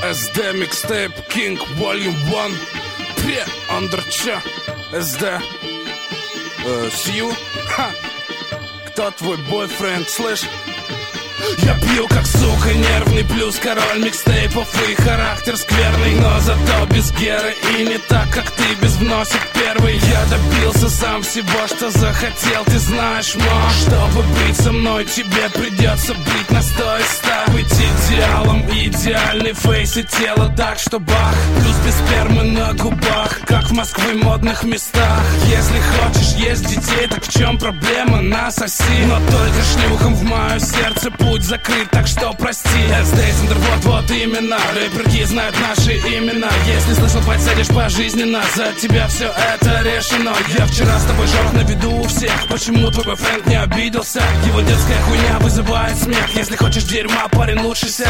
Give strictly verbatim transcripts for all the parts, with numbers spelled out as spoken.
эс ди Mixtape King Volume один. Пре, Андерча, эс ди э, Сью. Ха. Кто твой бойфренд, слышь? Я пью как сука, нервный, плюс король микстейпов и характер скверный, но зато без геры и не так, как ты, без вносик первый. Я добился сам всего, что захотел, ты знаешь, но чтобы быть со мной, тебе придется быть на сто из ста. Быть идеалом, идеальный фейс и тело так, что бах. Плюс без спермы на губах, как в Москве модных местах. Если хочешь есть детей, так в чем проблема? Насоси, но только шлюхам в мое сердце путь закрыт, так что прости. эс ди Центр, вот-вот именно. Рэперки знают наши имена. Если слышал, подсядешь пожизненно. За тебя все это решено. Я вчера с тобой жёг на виду у всех. Почему твой бойфренд не обиделся? Его детская хуйня вызывает смех. Если хочешь дерьма, парень, лучше сядь.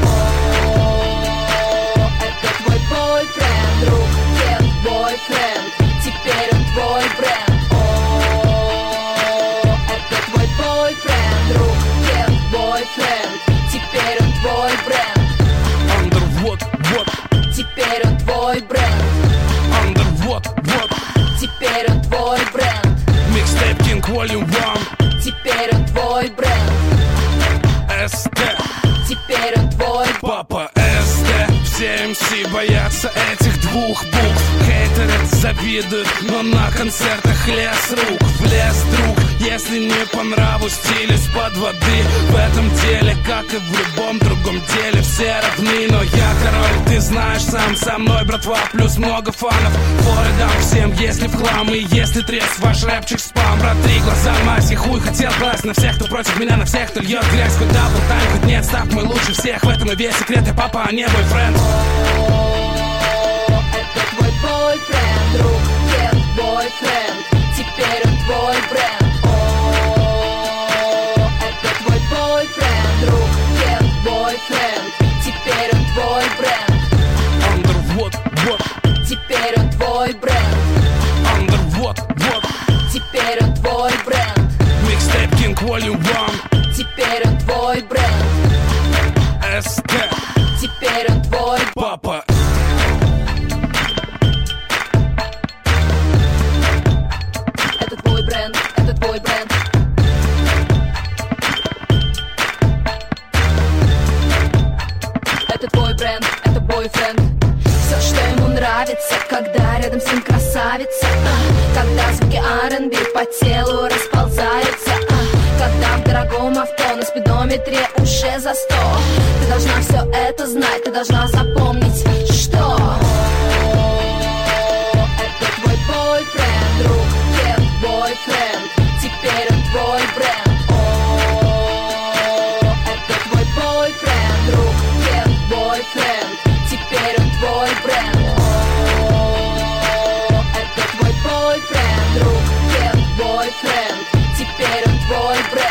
Это твой бойфренд, друг, нет, бойфренд. Теперь он твой бренд. Это твой бойфренд, друг, нет, бойфренд. Теперь он твой бренд. Андер, вот, вот. Теперь он твой бренд. Андер, вот, вот. Теперь он твой бренд. Mixtape King Volume один. Теперь он твой бренд. эс ди. Теперь он твой Папа эс ди. Все эм си боятся этих двух букв. Хейтеры завидуют, но на концертах лез рук. Влез друг, если не по нраву стиль из-под воды. В этом деле, как и в любом другом деле, все равны. Но я король, ты знаешь сам, со мной братва, плюс много фанов. Форы дам всем, если в хлам и если трезв, ваш рэпчик спам. Брат, три глаза, мазь, и хуй хотел класть на всех, кто против меня, на всех, кто льет грязь. Хоть дабл тайм, хоть нет, став мой лучше всех. В этом и весь секрет, я папа, а не бойфренд. Это твой бойфренд, друг, нет, бойфренд. Теперь он твой бренд. Это твой бойфренд, друг, нет, бойфренд. Теперь он твой бренд. Андер, вот, вот. Теперь он твой бренд. Андер, вот, вот. Теперь он твой бренд. Mixtape King Volume один. Теперь он твой бренд. эс ди. Теперь он твой Папа. Это твой бренд, это твой бренд. Это твой бренд, это бойфренд. Все, что ему нравится, когда рядом с ним красавица, а, когда звуки ар энд би по телу расползаются, а, когда в дорогом авто на спидометре уже за сто. Ты должна все это знать, ты должна запомнить, что это твой бойфренд, друг, нет, бойфренд. Теперь он твой бренд. Это твой бойфренд, друг, нет, бойфренд. Теперь он твой бренд. Это твой бойфренд, друг, нет, бойфренд. Теперь он твой бренд.